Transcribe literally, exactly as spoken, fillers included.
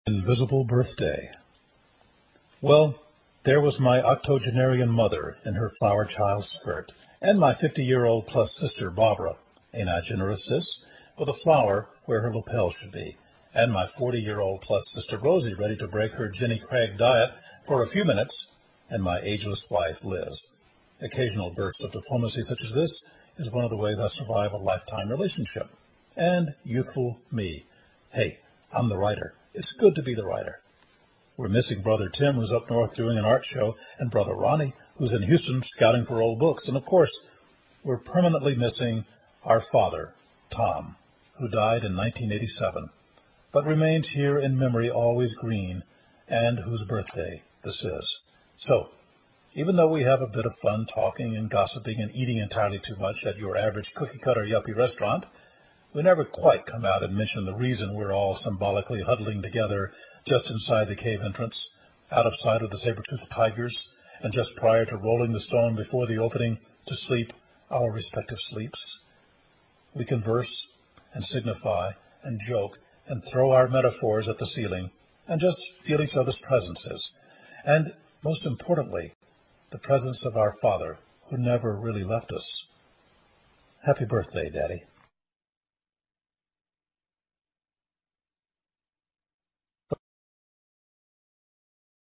Invisible birthday. Well, there was my octogenarian mother in her flower child skirt, and my fifty-year-old plus sister Barbara, ain't I generous, sis, with a flower where her lapel should be, and my forty-year-old plus sister Rosie ready to break her Jenny Craig diet for a few minutes, and my ageless wife Liz. Occasional bursts of diplomacy such as this is one of the ways I survive a lifetime relationship. And youthful me. Hey, I'm the writer. It's good to be the writer. We're missing Brother Tim, who's up north doing an art show, and Brother Ronnie, who's in Houston scouting for old books. And, of course, we're permanently missing our father, Tom, who died in nineteen eighty-seven, but remains here in memory always green, and whose birthday this is. So, even though we have a bit of fun talking and gossiping and eating entirely too much at your average cookie-cutter yuppie restaurant, we never quite come out and mention the reason we're all symbolically huddling together just inside the cave entrance, out of sight of the saber-toothed tigers, and just prior to rolling the stone before the opening to sleep our respective sleeps. We converse and signify and joke and throw our metaphors at the ceiling and just feel each other's presences. And most importantly, the presence of our Father, who never really left us. Happy birthday, Daddy.